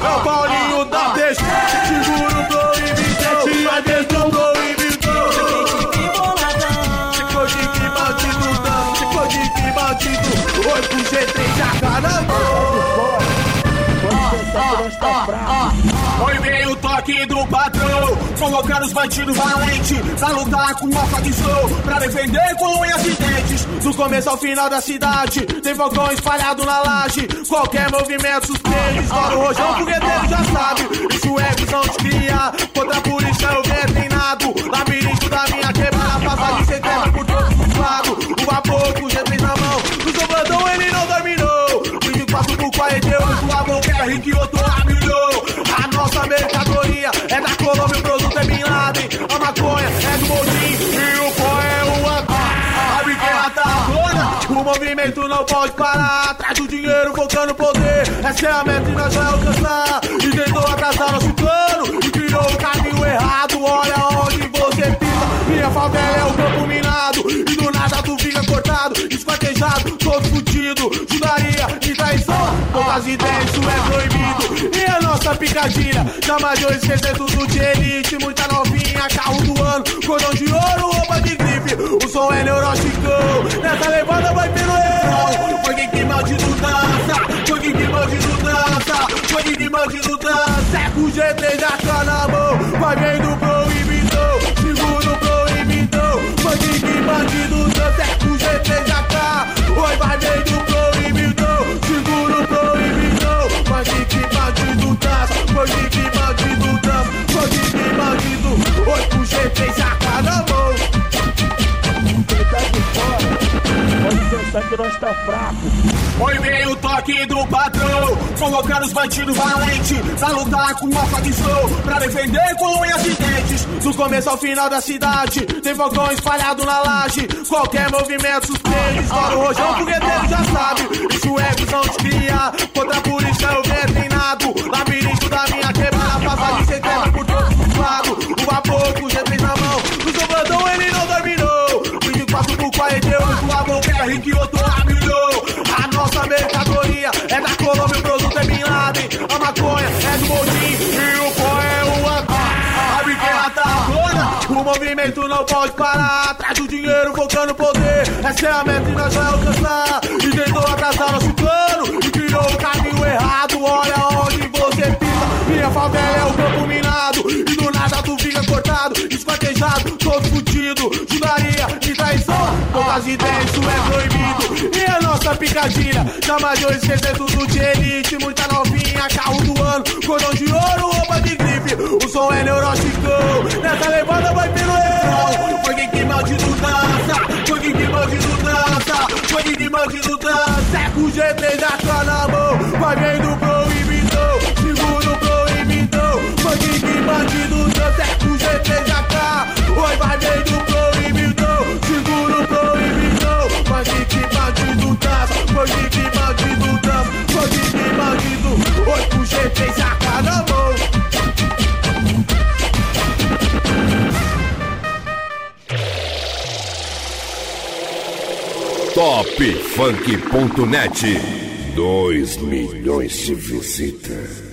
É o Paulinho da deixa. Segura o proibidão. Vai dentro do proibidão. Chegou de que bandido. Chegou de que bandido. 8 G3 já tá na mão. Foi veio o toque do patrão, convocando os bandidos valentes pra lutar com a facção, pra defender com unhas e dentes. Do começo ao final da cidade, tem fogão espalhado na laje. Qualquer movimento suspeito, estoura o rojão, fogueteiro já sabe. Isso é visão de cria, contra a polícia eu venho treinado. Labirinto da minha quebrada, passa de setembro por todos os lados. O vapor com G3 na mão, o seu bandão ele não dorme não. 24 por 41, sua mão pega rico e outro milhão. A nossa mercadoria é da Colômbia, o produto é Bin Laden. A maconha é do Modim e o pó é o AK. A biqueira tá toda, o movimento não pode parar. Atrás do dinheiro, focando no poder. Essa é a meta e nós vai alcançar. E tentou atrasar nosso plano e criou o caminho errado. Olha onde você pisa, minha favela é o campo minado. E do nada tu fica cortado, esquartejado, todo fudido. Judaria e traição, poucas ideias, isso é proibido. E a nossa picadilha, chama de 800 tudo de elite. Muita novinha, carro do ano, cordão de ouro, roupa de grife. O som é neurótico, nessa levada vai pelo herói. Foi que bandido dança, foi que bandido dança, foi que bandido dança. É com o G3 já tá na mão, vai vendo proibidão, segura o proibidão. Foi que bandido dança, é com o G3 já tá. Oi, vai vendo proibidão, segura o proibidão. Foi que bandido dança, foi que bandido dança, foi que bandido. Oi, com o G3 já tá na mão. Pode pensar que nós tá fraco. Foi veio o toque do patrão, convocando os bandidos valentes pra lutar com a facção, pra defender com unhas e dentes. Do começo ao final da cidade, tem fogão espalhado na laje. Qualquer movimento suspeito, estoura o rojão, fogueteiro já sabe. Isso é visão de cria, contra a polícia eu venho treinado. Labirinto da minha quebrada, passa de setembro por todos os lados. O vapor com G3 na mão, o seu bandão ele não dorme não. 24 por 41, sua mão pega rico e outro milhão. A nossa mercadoria é da Colômbia, o produto é Bin Laden. A maconha é do Modim e o pó é o AK. A biqueira tá toda, o movimento não pode parar. Atrás do dinheiro, focando no poder. Essa é a meta e nós vai alcançar. E tentou atrasar nosso plano e criou o caminho errado. Olha onde você pisa, minha favela é o campo minado. E do nada tu fica cortado, esquartejado, todo fudido. Judaria e traição, poucas ideias, isso é proibido. E a nossa picadilha, chama de 800 tudo de elite. Muita novinha, carro do ano, cordão de ouro, roupa de grife. O som é neurótico, nessa levada vai pelo herói. Foi que bandido dança, foi que bandido dança, foi que bandido dança. É com o G3 já tá na mão, vai vendo proibidão, segura o proibidão. Foi que bandido dança, é com o G3 já tá. Oi, vai vendo proibidão, segura o proibidão. Foi que bandido dança, foi que bandido dança, foi que bandido. Oi, com o G3 já tá na mão. Topfunk.net 2 milhões de visitas.